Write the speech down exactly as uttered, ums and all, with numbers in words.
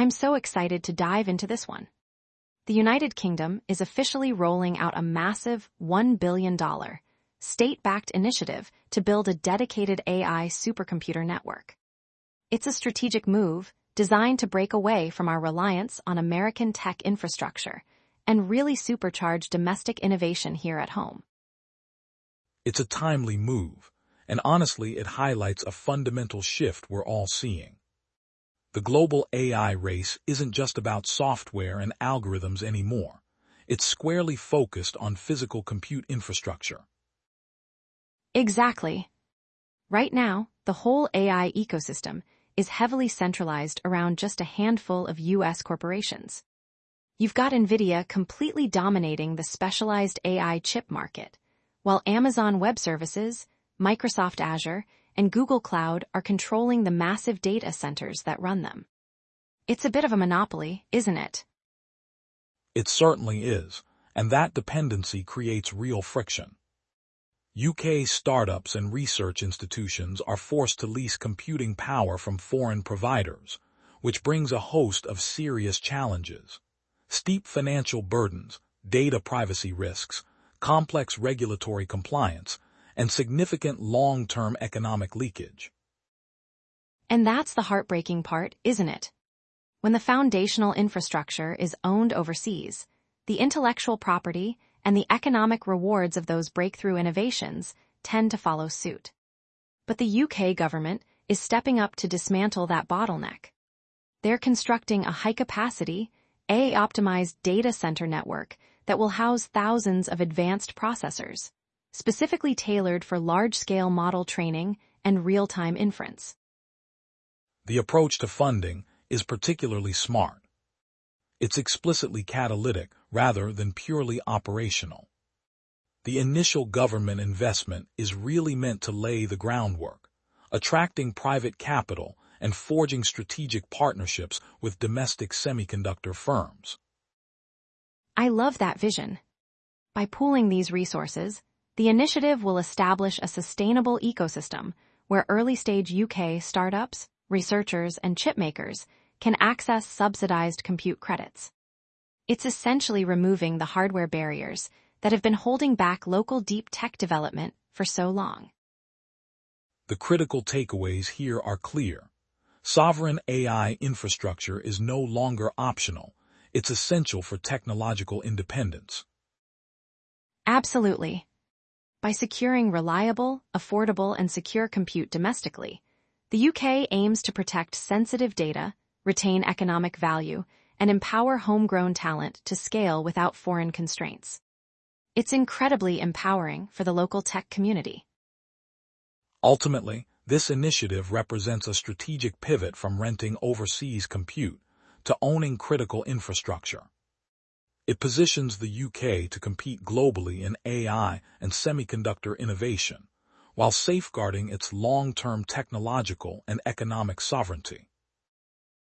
I'm so excited to dive into this one. The United Kingdom is officially rolling out a massive one billion dollars state-backed initiative to build a dedicated A I supercomputer network. It's a strategic move designed to break away from our reliance on American tech infrastructure and really supercharge domestic innovation here at home. It's a timely move, and honestly, it highlights a fundamental shift we're all seeing. The global A I race isn't just about software and algorithms anymore. It's squarely focused on physical compute infrastructure. Exactly. Right now, the whole A I ecosystem is heavily centralized around just a handful of U S corporations. You've got NVIDIA completely dominating the specialized A I chip market, while Amazon Web Services, Microsoft Azure, and Google Cloud are controlling the massive data centers that run them. It's a bit of a monopoly, isn't it? It certainly is, and that dependency creates real friction. U K startups and research institutions are forced to lease computing power from foreign providers, which brings a host of serious challenges. Steep financial burdens, data privacy risks, complex regulatory compliance, and significant long-term economic leakage. And that's the heartbreaking part, isn't it? When the foundational infrastructure is owned overseas, the intellectual property and the economic rewards of those breakthrough innovations tend to follow suit. But the U K government is stepping up to dismantle that bottleneck. They're constructing a high-capacity, A I-optimized data center network that will house thousands of advanced processors, specifically tailored for large-scale model training and real-time inference. The approach to funding is particularly smart. It's explicitly catalytic rather than purely operational. The initial government investment is really meant to lay the groundwork, attracting private capital and forging strategic partnerships with domestic semiconductor firms. I love that vision. By pooling these resources, the initiative will establish a sustainable ecosystem where early-stage U K startups, researchers, and chipmakers can access subsidized compute credits. It's essentially removing the hardware barriers that have been holding back local deep tech development for so long. The critical takeaways here are clear. Sovereign A I infrastructure is no longer optional. It's essential for technological independence. Absolutely. By securing reliable, affordable, and secure compute domestically, the U K aims to protect sensitive data, retain economic value, and empower homegrown talent to scale without foreign constraints. It's incredibly empowering for the local tech community. Ultimately, this initiative represents a strategic pivot from renting overseas compute to owning critical infrastructure. It positions the U K to compete globally in A I and semiconductor innovation, while safeguarding its long-term technological and economic sovereignty.